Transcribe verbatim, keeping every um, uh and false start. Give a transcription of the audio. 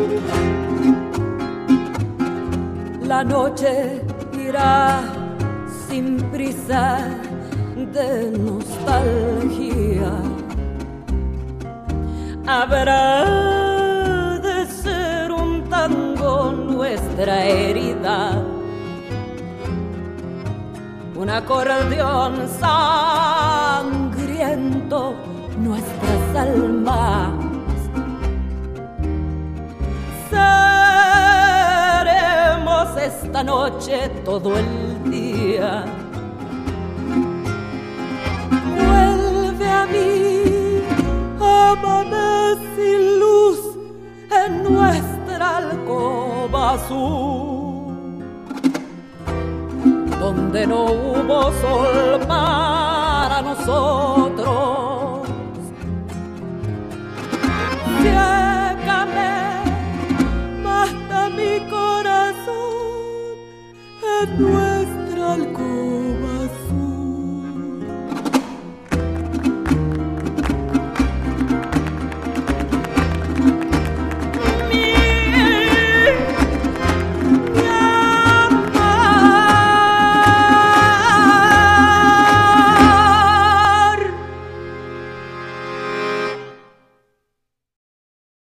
La noche irá sin prisa de nostalgia. Habrá de ser un tango nuestra herida, un acordeón sangriento nuestras almas. Seremos esta noche todo el día. Vuelve a mí, amanece sin luz en nuestra alcoba azul, donde no hubo sol para nosotros. Ciégame, mata mi corazón en nuestra alcoba.